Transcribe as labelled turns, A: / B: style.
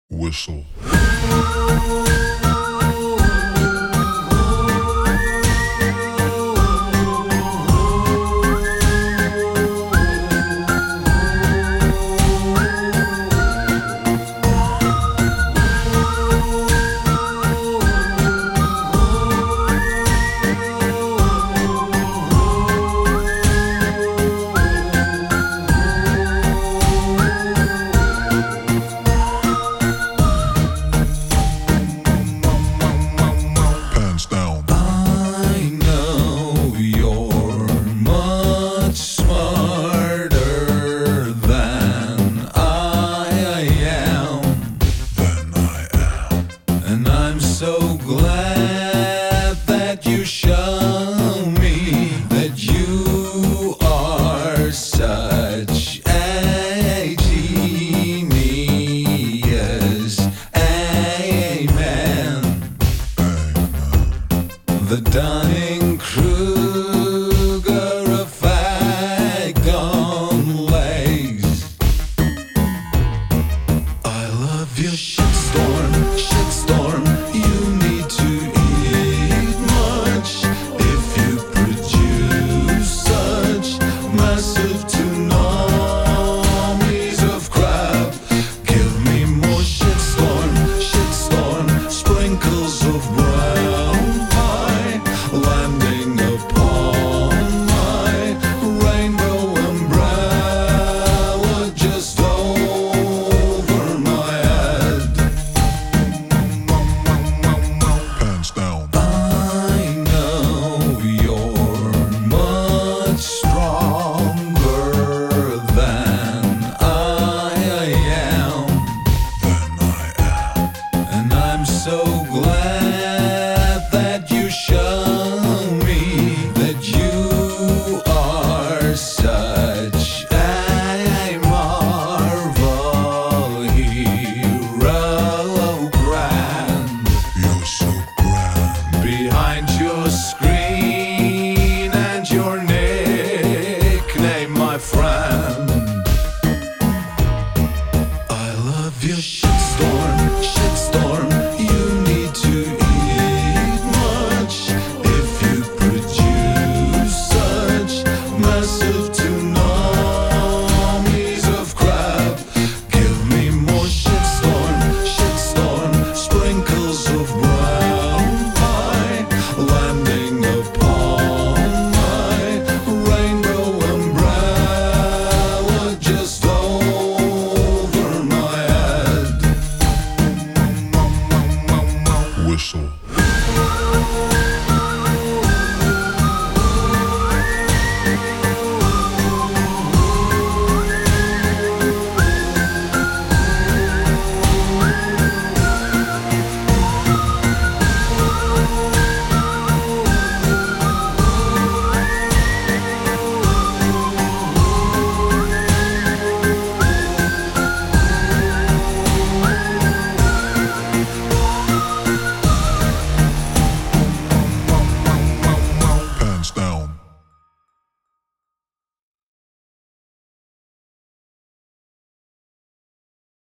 A: Whistle. Pants down.
B: I know you're much smarter than I am, and I'm so glad that you show me that you are such a genius. Amen. The Dunning-Kruger effect on legs. I love your shitstorm, shitstorm. You need to eat much if you produce such massive tsunamis of crap. Give me more shitstorm, shitstorm. Sprinkles of brown pie landing upon my rainbow umbrella just over my head.
A: Pants down.
B: I know you're much stronger than I am, and I'm so glad that you show me that you are such a marvel hero grand.
A: You're so grand.
B: Behind your screen and your nickname, my friend. I love your shitstorm,